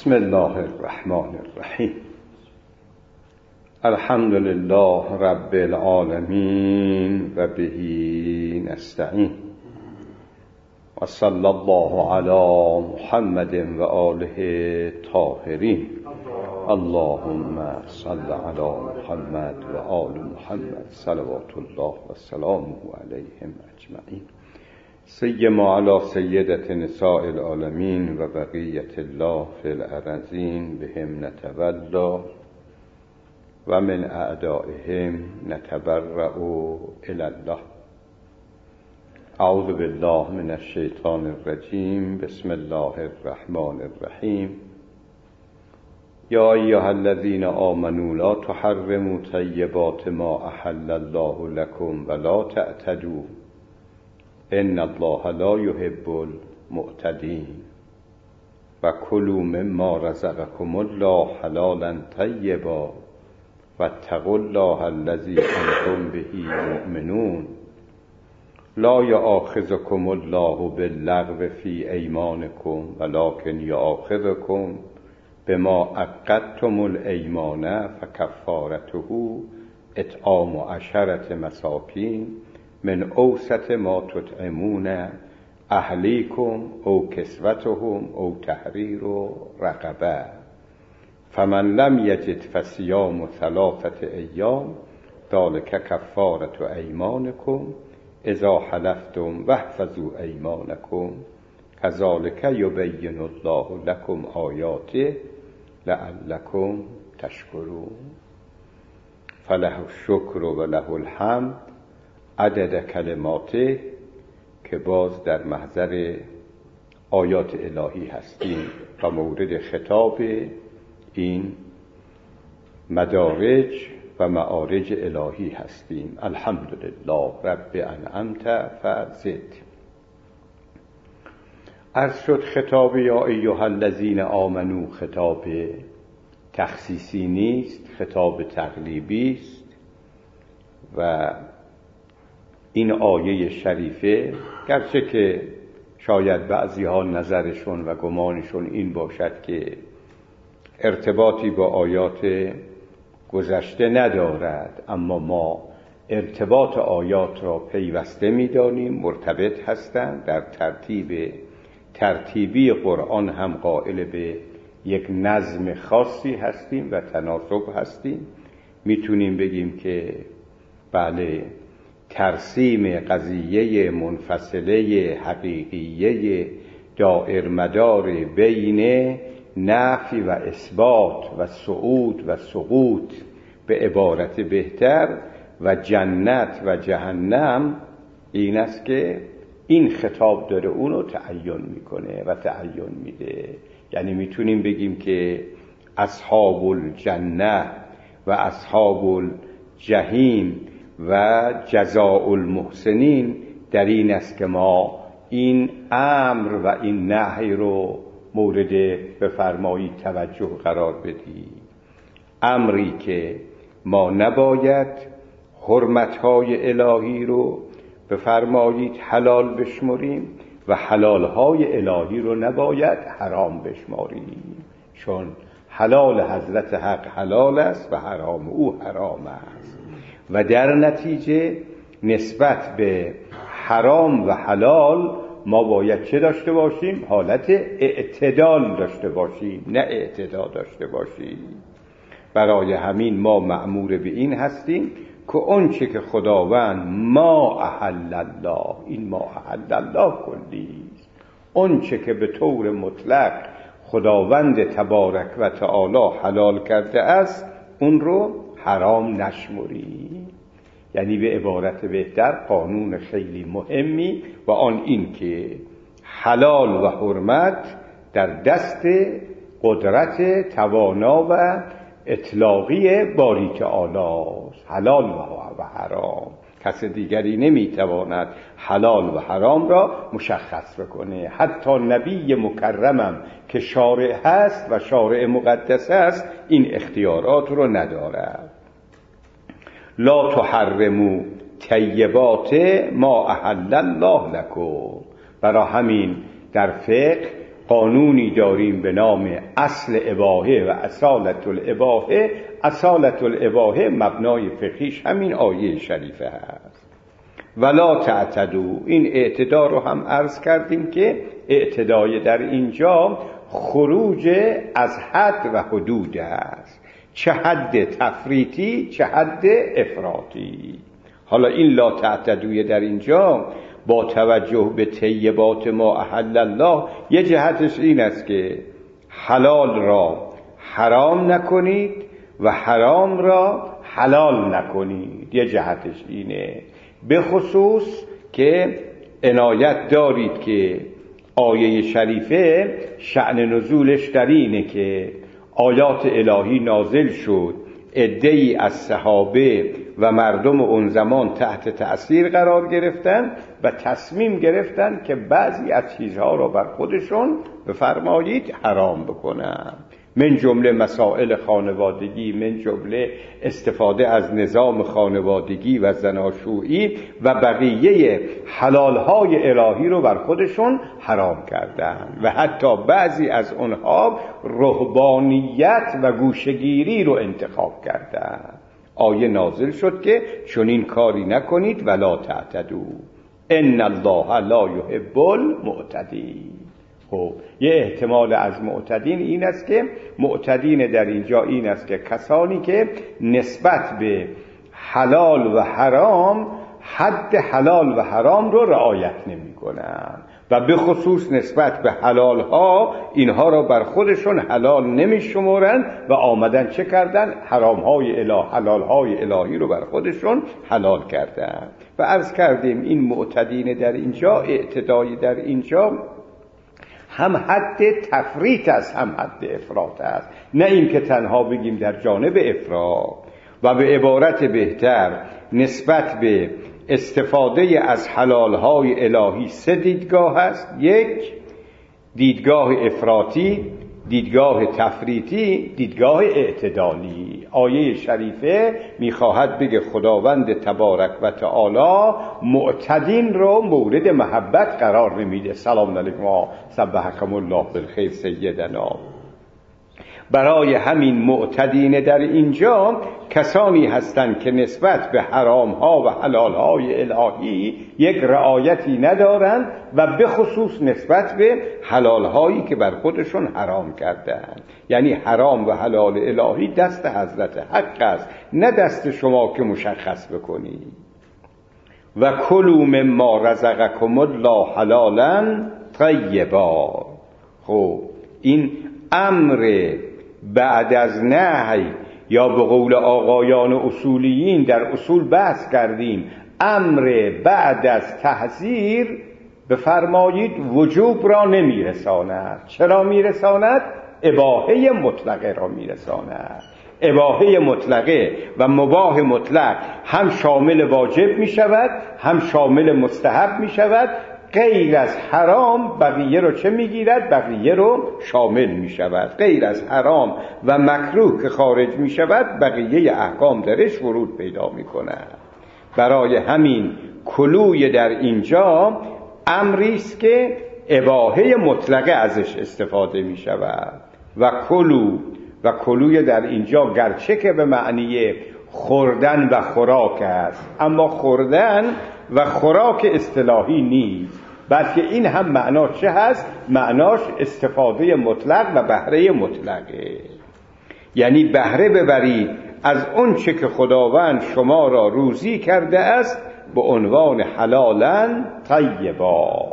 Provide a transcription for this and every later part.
بسم الله الرحمن الرحیم. الحمد لله رب العالمین و بهی نستعین و صلی الله علی محمد و آله طاهرین. اللهم صل علی محمد و آل محمد صلوات الله و سلامه علیهم اجمعین. سیما علی سیدة نساء العالمین و بقیت الله فی الارضین بهم نتولا و من اعدائهم نتبرأ الی الله. اعوذ بالله من الشیطان الرجیم. بسم الله الرحمن الرحیم. یا ایها الذین آمنوا لا تحرموا طیبات ما احل الله لكم ولا تعتدوا ان الله لا يحب المعتدین و کلوا مما رزقكم الله حلالا طیبا واتقوا الله الذی انتم به مؤمنون. لا یؤاخذکم الله باللغو فی ایمانکم ولکن یؤاخذکم بما عقدتم الایمان فکفارته اطعام 10 مساکین من اوسط ما تطعمون اهلیکم او کسوتهم او تحریر رقبه فمن لم یجد فصیام 3 ایام ذلک کفارة ایمانکم اذا حلفتم واحفظوا ایمانکم کذلک یبین الله لکم آیاته لعلکم تشکرون. فله الشکر و له الحمد عدد کلماته، که باز در محضر آیات الهی هستیم و مورد خطاب این مدارج و معارج الهی هستیم. الحمدلله رب انعمت فزد. عرض شد خطاب یا ایها الذین آمنو خطاب تخصیصی نیست، خطاب تقلیبی است و این آیه شریفه گرچه که شاید بعضی ها نظرشون و گمانشون این باشد که ارتباطی با آیات گذشته ندارد، اما ما ارتباط آیات را پیوسته می‌دانیم، مرتبط هستند. در ترتیبی قرآن هم قائل به یک نظم خاصی هستیم و تناسب هستیم. میتونیم بگیم که بله، ترسیم قضیه منفصله حقیقیه دائر مدار بین نفی و اثبات و صعود و سقوط به عبارت بهتر و جنت و جهنم این است که این خطاب داره اونو تعین میکنه و تعین میده. یعنی میتونیم بگیم که اصحاب الجنه و اصحاب الجحیم و جزاء المحسنین در این است که ما این امر و این نهی رو مورد بفرمایید توجه قرار بدیم. امری که ما نباید حرمتهای الهی رو بفرمایید حلال بشمریم و حلالهای الهی رو نباید حرام بشماریم، چون حلال حضرت حق حلال است و حرام او حرام است و در نتیجه نسبت به حرام و حلال ما باید چه داشته باشیم؟ حالت اعتدال داشته باشیم، نه اعتدا داشته باشیم. برای همین ما مأمور به این هستیم که اونچه که خداوند ما احل الله، این ما احل الله کلیست، اونچه که به طور مطلق خداوند تبارک و تعالی حلال کرده است اون رو حرام نشمریم. یعنی به عبارت بهتر قانون خیلی مهمی و آن این که حلال و حرمت در دست قدرت توانا و اطلاقی باری تعالی است. حلال و حرام، کس دیگری نمیتواند حلال و حرام را مشخص بکنه. حتی نبی مکرمم که شارع هست و شارع مقدس است این اختیارات رو ندارد. لا تحرموا طیبات ما احل الله لكم. برای همین در فقه قانونی داریم به نام اصل اباحه و اصالت الاباحه. اصالت الاباحه مبنای فقهیش همین آیه شریفه هست. ولا تعتدوا، این اعتدا رو هم عرض کردیم که اعتدای در اینجا خروج از حد و حدود است، چه حد تفریطی چه حد افراطی. حالا این لا تعتدوی در اینجا با توجه به طیبات ما احل الله، یه جهتش این است که حلال را حرام نکنید و حرام را حلال نکنید، یه جهتش اینه. به خصوص که عنایت دارید که آیه شریفه شأن نزولش در اینه که آیات الهی نازل شد، عده‌ای از صحابه و مردم اون زمان تحت تأثیر قرار گرفتن و تصمیم گرفتن که بعضی از چیزها را بر خودشون بفرمایید حرام بکنن، من جمله مسائل خانوادگی، من جمله استفاده از نظام خانوادگی و زناشویی و بقیه حلالهای الهی رو بر خودشون حرام کردن و حتی بعضی از اونها رهبانیت و گوشگیری رو انتخاب کردن. آیه نازل شد که چنین کاری نکنید ولا تعتدوا ان الله لا یحب المعتدین. خب یه احتمال از معتدین این است که معتدین در اینجا این است که کسانی که نسبت به حلال و حرام حد حلال و حرام رو رعایت نمی کنن و به خصوص نسبت به حلال ها اینها را بر خودشون حلال نمی شمارن و آمدن چه کردن؟ حرام های الهی، حلال های الهی رو بر خودشون حلال کردن. و عرض کردیم این معتدین در اینجا، اعتدای در اینجا هم حد تفریط است هم حد افراط است، نه این که تنها بگیم در جانب افراط. و به عبارت بهتر نسبت به استفاده از حلالهای الهی سه دیدگاه است: یک، دیدگاه افراطی، دیدگاه تفریطی، دیدگاه اعتدالی. آیه شریفه میخواهد بگه خداوند تبارک و تعالی معتدین رو مورد محبت قرار نمیده. سلام علیکم و سبحکم الله بالخیر سیدنا. برای همین معتدین در اینجا کسانی هستند که نسبت به حرام ها و حلال های الهی یک رعایتی ندارند و به خصوص نسبت به حلال هایی که بر خودشون حرام کردند. یعنی حرام و حلال الهی دست حضرت حق است، نه دست شما که مشخص بکنید. و کلوا مما رزقکم الله حلالا طیبا. خب این امر بعد از نهی، یا به قول آقایان اصولیین در اصول بحث کردیم، امر بعد از تحذیر بفرمایید وجوب را نمیرساند. چرا میرساند؟ اباحه مطلقه را میرساند. اباحه مطلقه و مباح مطلق هم شامل واجب می شود هم شامل مستحب می شود. غیر از حرام بقیه رو چه میگیرد؟ بقیه رو شامل می شود. غیر از حرام و مکروه که خارج می شود بقیه احکام درش ورود پیدا می کند. برای همین کلوی در اینجا امری است که اباحه مطلقه ازش استفاده می شود. و کلوی در اینجا گرچه که به معنی خوردن و خوراک است، اما خوردن و خوراک اصطلاحی نیست، بلکه این هم معناش چه هست؟ معناش استفاده مطلق و بهره مطلقه. یعنی بهره ببرید از اون چه که خداوند شما را روزی کرده است به عنوان حلالا طیبا.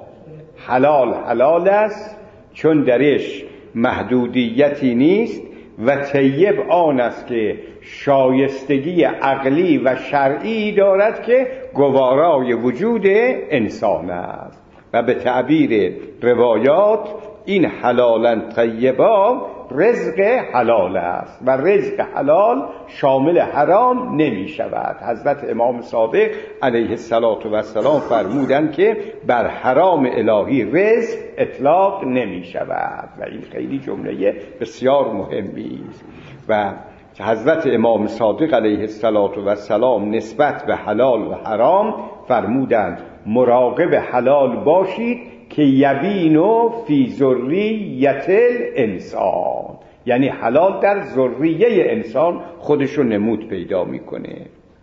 حلال است چون درش محدودیتی نیست و طیب آن است که شایستگی عقلی و شرعی دارد که گوارای وجود انسان است. و به تعبیر روایات این حلالا طیبا رزق حلال است و رزق حلال شامل حرام نمی شود. حضرت امام صادق علیه السلام فرمودند که بر حرام الهی رزق اطلاق نمی شود و این خیلی جمله بسیار مهمی است. و حضرت امام صادق علیه السلام نسبت به حلال و حرام فرمودند مراقب حلال باشید که یبینو فی ذریت الانسان، یعنی حلال در ذریه انسان خودشو نمود پیدا میکنه.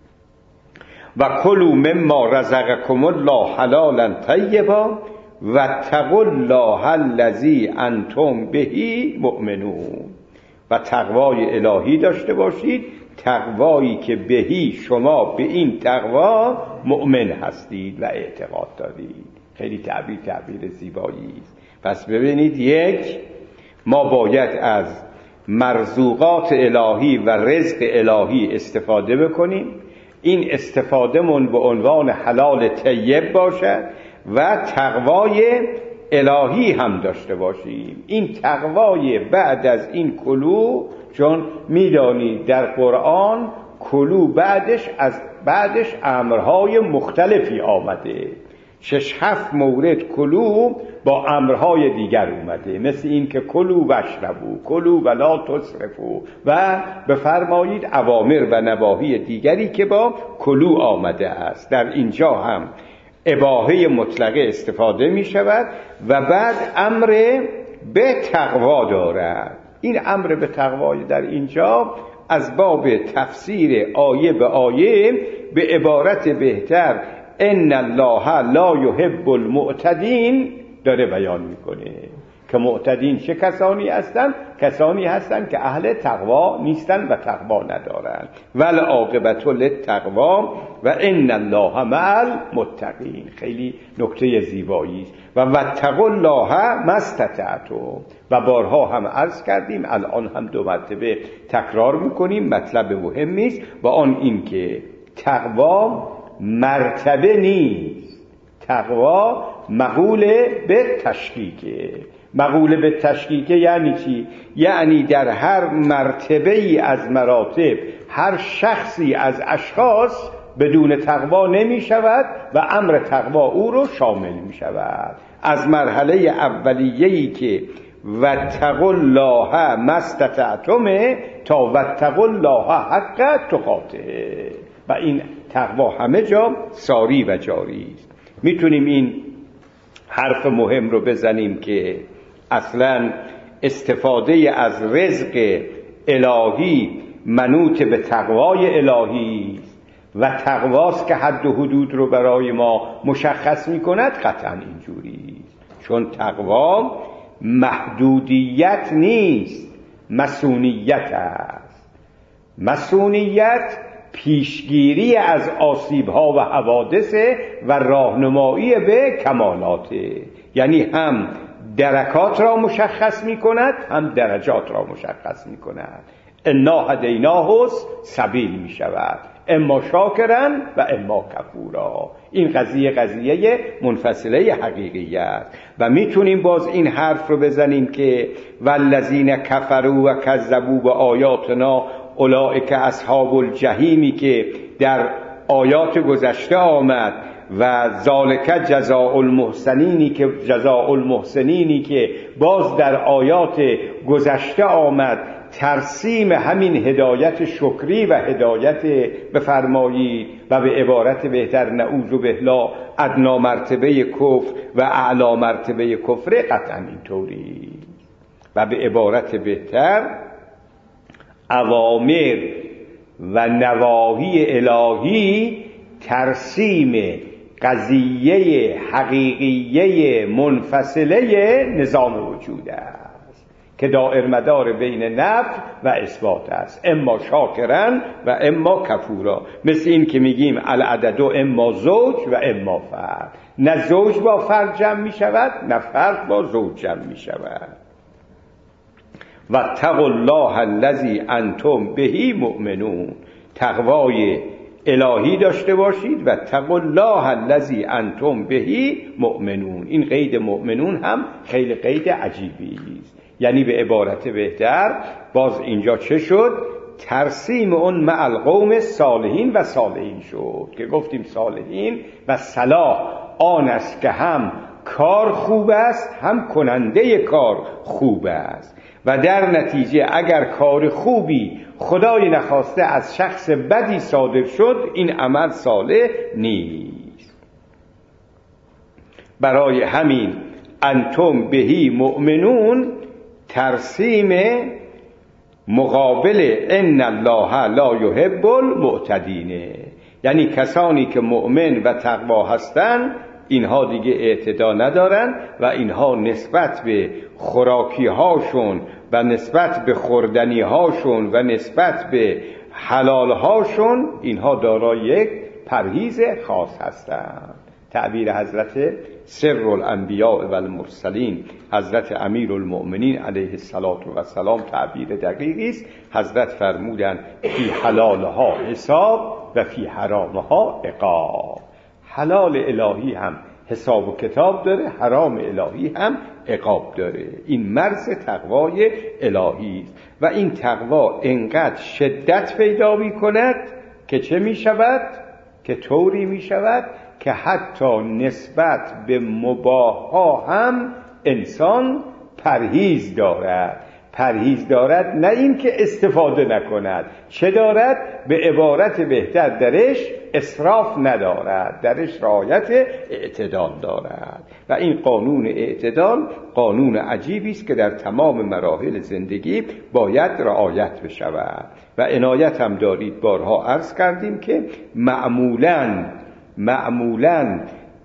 و کلوا مما رزقکم الله حلالا طیبا و اتقوا الله الذی انتم بهی مؤمنون. و تقوای الهی داشته باشید، تقوایی که بهی شما به این تقوا مؤمن هستید و اعتقاد دارید. خیلی تعبیر زیبایی است. پس ببینید، یک، ما باید از مرزوقات الهی و رزق الهی استفاده بکنیم. این استفاده من به عنوان حلال طیب باشد و تقوای الهی هم داشته باشیم. این تقوای بعد از این کلو، چون میدانید در قرآن کلو بعدش امرهای مختلفی آمده. 6-7 مورد کلو با امرهای دیگر اومده، مثل این که کلو و اشربو، کلو و لا تسرفو، و بفرمایید اوامر و نواهی دیگری که با کلو آمده است. در اینجا هم اباحه مطلقه استفاده می شود و بعد امر به تقوا دارد. این امر به تقوای در اینجا از باب تفسیر آیه به آیه به عبارت بهتر ان الله لا یحب المعتدین داره بیان میکنه که معتدین چه کسانی هستند؟ کسانی هستند که اهل تقوا نیستند و تقوا ندارند. والعاقبة للتقوا و ان الله مع المتقین. خیلی نکته زیبایی است. و اتقوا الله ما استطعتم. و بارها هم عرض کردیم، الان هم 2 مرتبه تکرار میکنیم، مطلب مهمی است و آن این که تقوا مرتبه نیست. تقوا مقول به تشکیکه. مقول به تشکیکه یعنی چی؟ یعنی در هر مرتبه ای از مراتب هر شخصی از اشخاص بدون تقوا نمی شود و امر تقوا او رو شامل می شود. از مرحله اولیه‌ای که واتقوا الله ما استطعتم تا واتقوا الله حق تقاته، و این تقوا همه جا ساری و جاری است. میتونیم این حرف مهم رو بزنیم که اصلا استفاده از رزق الهی منوط به تقوای الهی است و تقواست که حد و حدود رو برای ما مشخص میکند. قطعا اینجوری است، چون تقوا محدودیت نیست، مسئولیت است. مسئولیت پیشگیری از آسیب‌ها و حوادث و راهنمایی به کمالات، یعنی هم درکات را مشخص می‌کند هم درجات را مشخص می‌کند. انا هدیناه سبیل می‌شود، اما شاکرا و اما کفورا. این قضیه منفصله حقیقی است و میتونیم باز این حرف رو بزنیم که والذین کفروا و کذبوا بآیاتنا اولئک اصحاب الجحیمی که در آیات گذشته آمد و ذالک جزاء المحسنینی که باز در آیات گذشته آمد ترسیم همین هدایت شکری و هدایت بفرمایید و به عبارت بهتر نعوذ بالله ادنا مرتبه کفر و اعلی مرتبه کفر. قطعا اینطوری و به عبارت بهتر اوامر و نواهی الهی ترسیم قضیه حقیقیه منفصله نظام وجود است که دائر مدار بین نفی و اثبات است، اما شاکرن و اما کفورا. مثل این که میگیم العدد اما زوج و اما فرد، نه زوج با فرد جمع می شود نه فرد با زوج جمع می شود. و اتقوا الله الذی انتم بهی مؤمنون. تقوای الهی داشته باشید و اتقوا الله الذی انتم بهی مؤمنون. این قید مؤمنون هم خیلی قید عجیبی است، یعنی به عبارت بهتر باز اینجا چه شد؟ ترسیم اون مع القوم صالحین و صالحین شد که گفتیم صالحین و صلاح آن است که هم کار خوب است هم کننده کار خوب است و در نتیجه اگر کار خوبی خدای نخواسته از شخص بدی صادر شد این عمل صالح نیست. برای همین انتم بهی مؤمنون ترسیم مقابل ان الله لا یحب المعتدین، یعنی کسانی که مؤمن و تقوا هستند اینها دیگه اعتدا ندارن و اینها نسبت به خوراکی هاشون و نسبت به خوردنی هاشون و نسبت به حلال هاشون اینها دارای یک پرهیز خاص هستند. تعبیر حضرت سر الانبیاء و المرسلین حضرت امیر المؤمنین علیه السلام تعبیر دقیقی است. حضرت فرمودند فی حلالها حساب و فی حرامها عقاب. حلال الهی هم حساب و کتاب داره، حرام الهی هم عقاب داره. این مرز تقوای الهی است و این تقوا انقدر شدت پیدا می کند که چه می شود؟ که طوری می شود که حتی نسبت به مباح ها هم انسان پرهیز دارد. پرهیز دارد، نه این که استفاده نکند، چه دارد؟ به عبارت بهتر درش اسراف ندارد، درش رعایت اعتدال دارد. و این قانون اعتدال قانون عجیبی است که در تمام مراحل زندگی باید رعایت بشود. و عنایت هم دارید، بارها عرض کردیم که معمولاً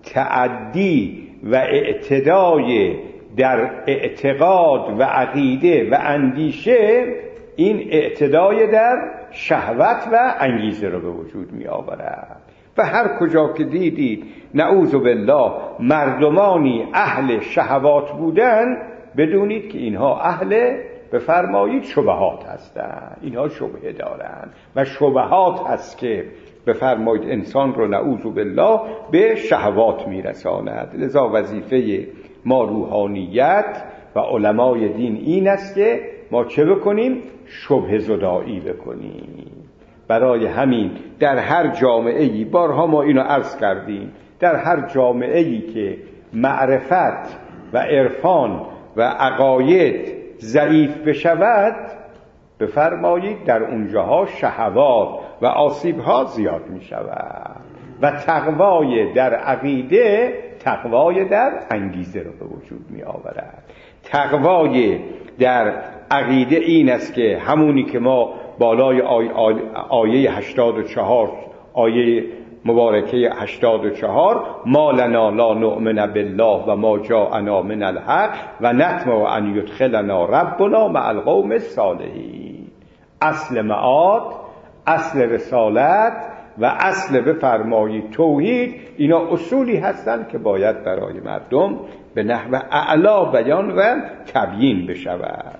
تعدی و اعتدای در اعتقاد و عقیده و اندیشه این اعتدای در شهوت و انگیزه رو به وجود می آورد. و هر کجا که دیدید نعوذ بالله مردمانی اهل شهوات بودن، بدونید که اینها اهل بفرمایید شبهات هستند. اینها شبهه دارند و شبهات هست که بفرمایید انسان رو نعوذ بالله به شهوات میرساند. لذا وظیفه ما روحانیت و علمای دین این است که ما چه بکنیم؟ شبهه زدایی بکنیم. برای همین در هر جامعه‌ای، بارها ما اینو عرض کردیم، در هر جامعه‌ای که معرفت و عرفان و عقاید ضعیف بشود، بفرمایید در اونجاها شهوات و آسیب‌ها زیاد می شود و تقوای در عقیده تقوای در انگیزه رو به وجود می آورد. تقوای در عقیده این است که همونی که ما بالای آیه 84 آیه مبارکه 84 ما لنا لا نؤمن بالله و ما جاءنا من الحق و نطمع ان یدخلنا ربنا مع القوم الصالحین. اصل معاد، اصل رسالت و اصل بفرمایید توحید، اینا اصولی هستند که باید برای مردم به نحو اعلا بیان و تبیین بشود.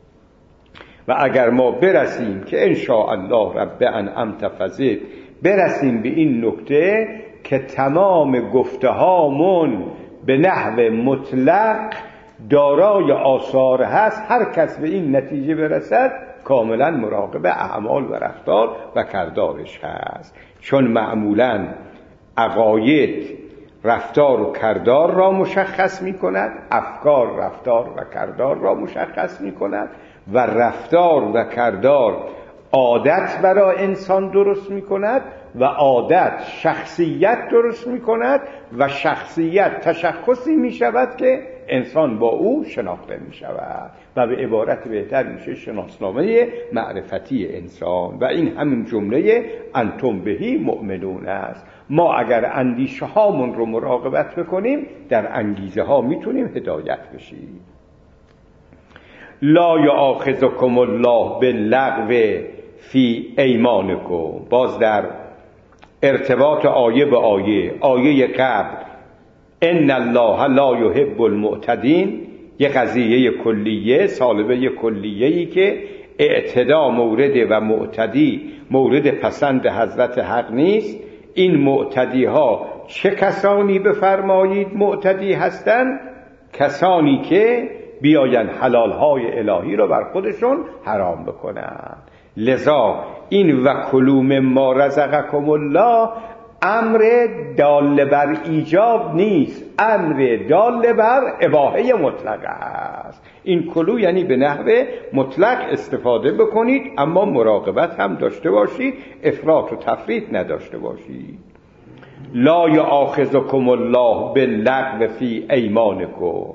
و اگر ما برسیم که ان شاء الله رب انعمت فزد، برسیم به این نکته که تمام گفته هامون به نحو مطلق دارای آثار هست، هر کس به این نتیجه برسد کاملا مراقب اعمال و رفتار و کردارش هست. چون معمولا عقاید رفتار و کردار را مشخص می کند، افکار رفتار و کردار را مشخص می کند و رفتار و کردار عادت برای انسان درست می کند و عادت شخصیت درست می کند و شخصیت تشخصی می شود که انسان با او شناخته می شود و به عبارت بهتر میشه شناسنامه معرفتی انسان. و این همین جمله انتم بهی مؤمنون است. ما اگر اندیشه هامون رو مراقبت بکنیم در انگیزه ها میتونیم هدایت بشیم. لا یؤاخذکم الله باللغو فی ایمانکم. باز در ارتباط آیه به آیه قبل ان الله لا یحب المعتدین، یه قضیه کلیه، سالبه کلیه‌ای که اعتدا مورد و معتدی مورد پسند حضرت حق نیست. این معتدی ها چه کسانی بفرمایید معتدی هستند؟ کسانی که بیاین حلال های الهی رو بر خودشون حرام بکنن. لذا این و کلوا مما رزقکم الله امر دال بر ایجاب نیست، امر دال بر اباحه مطلقه است. این کلو یعنی به نحو مطلق استفاده بکنید، اما مراقبت هم داشته باشید، افراط و تفریط نداشته باشید. لا یؤاخذکم الله باللغو فی ایمانکم.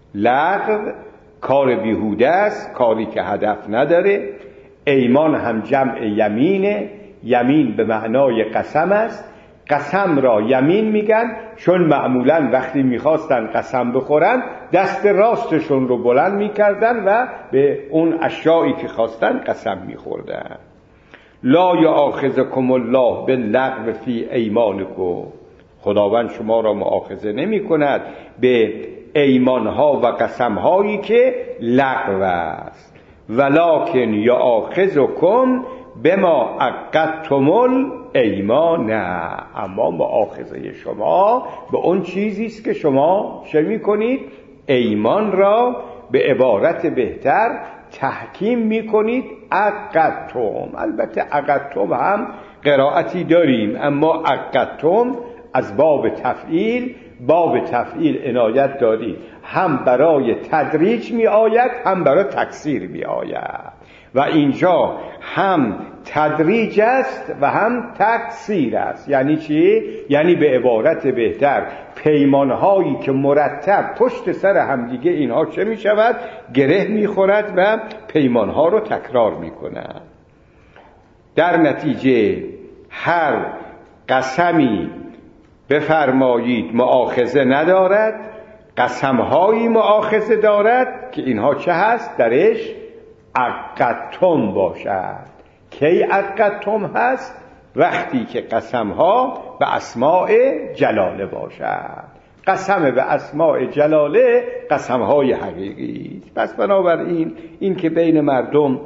لغو کار بیهوده است، کاری که هدف نداره. ایمان هم جمع یمینه، یمین به معنای قسم است. قسم را یمین میگن چون معمولا وقتی میخواستن قسم بخورن دست راستشون رو بلند میکردن و به اون اشیایی که خواستن قسم میخوردن. لا یؤاخذکم الله باللغو فی ایمانکم، خداوند شما را مؤاخذه نمی کند به ایمانها و قسمهایی که لغو است. ولکن یؤاخذکم بما عقدتم الایمان، اما مؤاخذه شما به اون چیزی است که شما چه میکنید؟ ایمان را به عبارت بهتر تحکیم میکنید. عقدتم، البته عقدتم هم قرائتی داریم، اما عقدتم از باب تفعیل، باب تفعیل عنایت دارید، هم برای تدریج می آید هم برای تکثیر می آید و اینجا هم تدریج است و هم تکثیر است. یعنی چی؟ یعنی به عبارت بهتر پیمانهایی که مرتب پشت سر همدیگه اینها چه می شود؟ گره می خورد و پیمانها رو تکرار می کند. در نتیجه هر قسمی بفرمایید مؤاخذه ندارد، قسمهایی مؤاخذه دارد که اینها چه هست؟ درش عقدتم باشد. کی عقدتم هست؟ وقتی که قسمها به اسماء جلاله باشد. قسم به اسماء جلاله قسمهای حقیقی. پس بنابراین این که بین مردم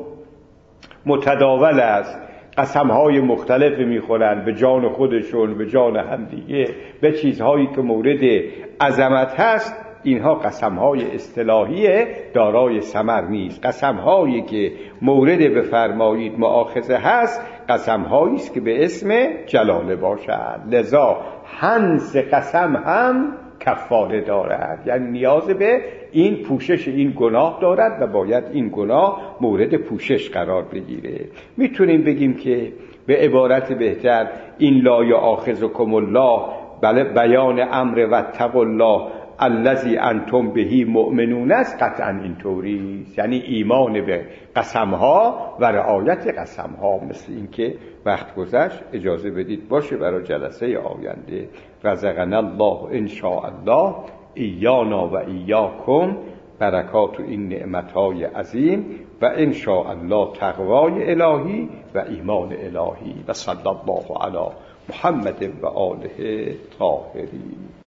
متداول است قسمهای مختلف میخورن به جان خودشون، به جان همدیگه، به چیزهایی که مورد عظمت هست، اینها قسمهای اصطلاحی دارای ثمر نیست. قسمهایی که مورد بفرمایید مؤاخذه هست قسمهایی است که به اسم جلاله باشد. لذا حنس قسم هم کفاره دارد، یعنی نیاز به این پوشش این گناه دارد و باید این گناه مورد پوشش قرار بگیره. میتونیم بگیم که به عبارت بهتر این لا یؤاخذکم الله بله بیان امر و اتقوا الله الذی انتم بهی مؤمنون است. قطعا اینطوری است، یعنی ایمان به قسمها و رعایت قسمها. مثل این که وقت گذشت اجازه بدید باشه برای جلسه آینده. رزقنا الله ان شاء الله ایانا و ایاکم برکات این نعمتهای عظیم و ان شاء الله تقوای الهی و ایمان الهی و صلی الله علی محمد و آله طاهرین.